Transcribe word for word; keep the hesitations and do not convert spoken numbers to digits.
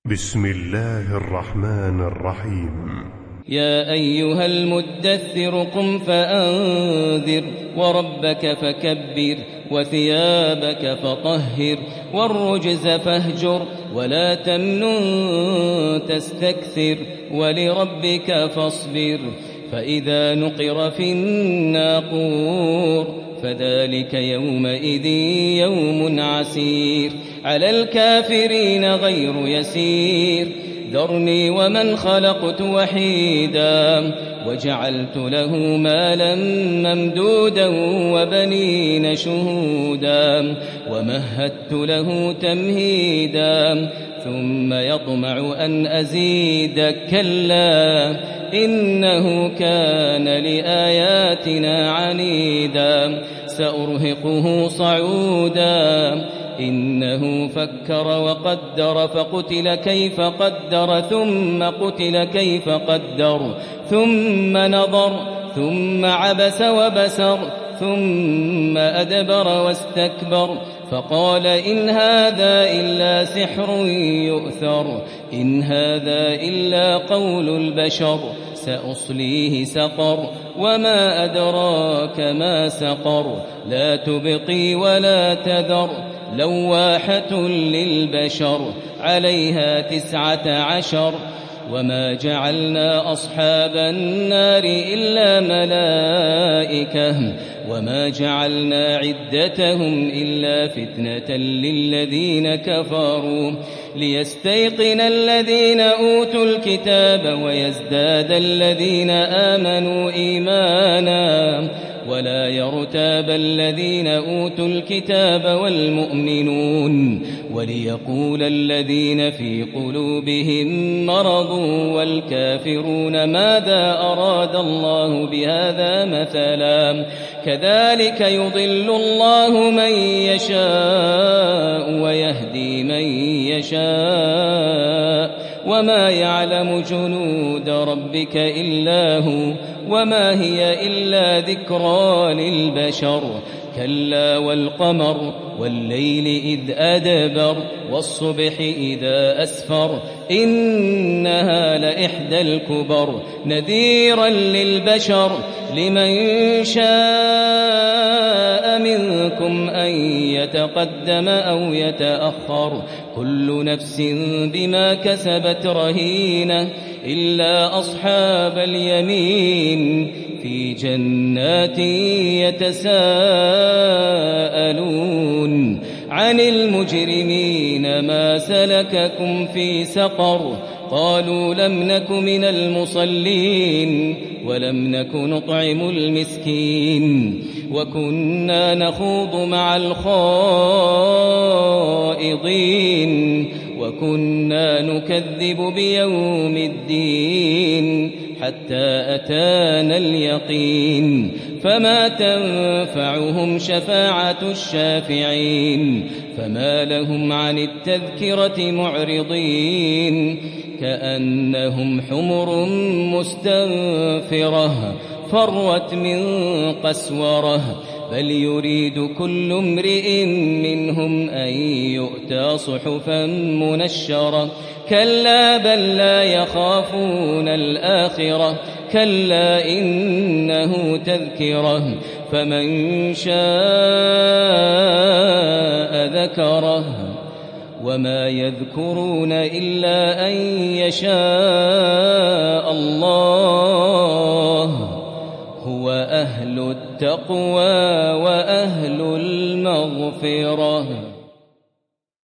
بسم الله الرحمن الرحيم. يا أيها المدثر قم فأنذر وربك فكبر وثيابك فطهر والرجز فاهجر ولا تمنن تستكثر ولربك فاصبر فإذا نقر في الناقور فذلك يومئذ يوم عسير على الكافرين غير يسير ذرني ومن خلقت وحيدا وجعلت له مالا ممدودا وبنين شهودا ومهدت له تمهيدا ثم يطمع أن أزيد كلا إنه كان لآياتنا عنيدا سأرهقه صعودا إنه فكر وقدر فقتل كيف قدر ثم قتل كيف قدر ثم نظر ثم عبس وبسر ثم أدبر واستكبر فقال إن هذا إلا سحر يؤثر إن هذا إلا قول البشر سأصليه سقر وما أدراك ما سقر لا تبقي ولا تذر لواحة للبشر عليها تسعة عشر وما جعلنا أصحاب النار إلا ملائكة وما جعلنا عدتهم إلا فتنة للذين كفروا ليستيقن الذين أوتوا الكتاب ويزداد الذين آمنوا إيمانا ولا يرتاب الذين أوتوا الكتاب والمؤمنون وليقول الذين في قلوبهم مرض والكافرون ماذا أراد الله بهذا مثلا كذلك يضل الله من يشاء ويهدي من يشاء وما يعلم جنود ربك إلا هو وما هي إلا ذكرى للبشر كلا والقمر والليل إذ أدبر والصبح إذا أسفر إنها لإحدى الكبر نذيرا للبشر لمن شاء منكم أن يتقدم أو يتأخر كل نفس بما كسبت رهينة إلا أصحاب اليمين في جنات يتساءلون عن المجرمين ما سلككم في سقر قالوا لم نك من المصلين ولم نك نطعم المسكين وكنا نخوض مع الخائضين وكنا نكذب بيوم الدين حتى أتانا اليقين فما تنفعهم شفاعة الشافعين فما لهم عن التذكرة معرضين كأنهم حمر مستنفرة فرت من قسورة بل يريد كل امرئ منهم أن يؤتى صحفا منشرة كلا بل لا يخافون الآخرة كلا إنه تذكرة فمن شاء ذكره وما يذكرون إلا أن يشاء الله هو أهل التقوى وأهل المغفرة.